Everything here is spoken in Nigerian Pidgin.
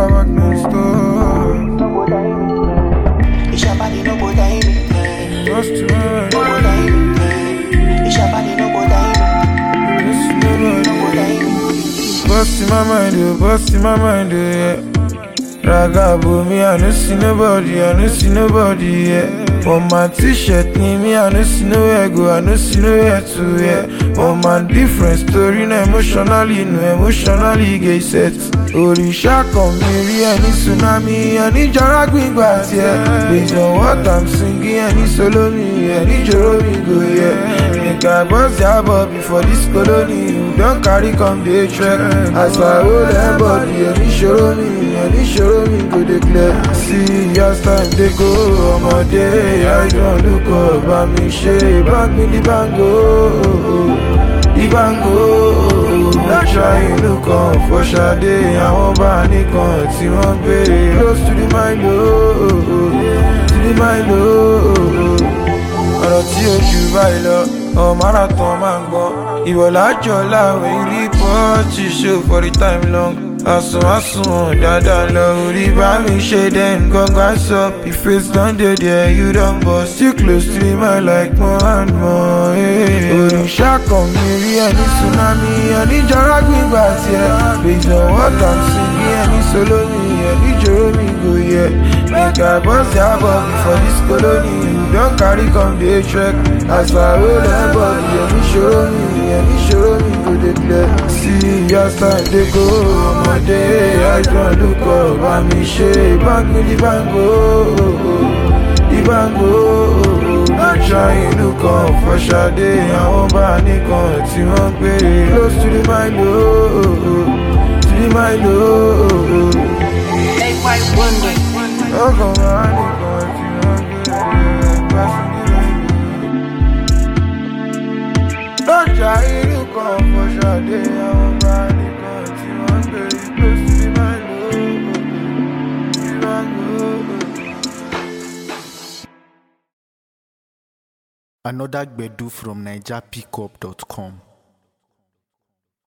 back next door. It's your body, no go die me. Just to run. No go die me. It's your body, no go die me. No go die me. Bust in my mind, bust in my mind, yeah. Ragabo, me, I no see nobody, yeah. On my t-shirt, me, I no see nowhere go, I no see nowhere to, yeah. On my different story, no emotionally, gay set. Orisha come here, any tsunami, any jaragwing bass, yeah. Based on what I'm singing, any solo me, any joro me go, yeah. Make I bust ya bobby for this colony, you don't carry come the track. As I hold her body, any show me go declare. See, as time they go, I'm a day, I don't look up, I me shade, back me the bango. Not trying to come for Sade, I won't buy any cons, you won't pay. Close to the mind, ọ̀rọ̀ tí ó jù báyìí lọ, marathon máa ń gbọ́. Ìwọ lájọ láwẹ̀ ilé pọ́ọ̀tì show for the time long. Àsùn dáadáa lọ, orí bá mi ṣe then gangan sọ. If face don dey there, you don bust. Still close to the mind like more and more. Òrìṣà kan mi rí ẹni tsunami, ẹni jọra gbígbà tiẹ̀. Based on what I'm singing, ẹni solo mi, ẹni jòrò mi go yẹ. Make I bust ya bobby for this colony, you don carry come the track. As I roll her body, ẹni ṣòro mi go declare. See, as time dey go, ọmọdé, I don look up, bá mi ṣe, bank me the bango. Not trying to come for Sade, àwọn bá nìkan tí wọ́n gbé. Close to the mind, Make my wonder. ọkàn bá nìkan tí wọ́n gbé. Not trying to come for Sade, àwọn bá nìkan tí wọ́n gbé. Close to the mind, Another Gbedu from NigerPickup.com.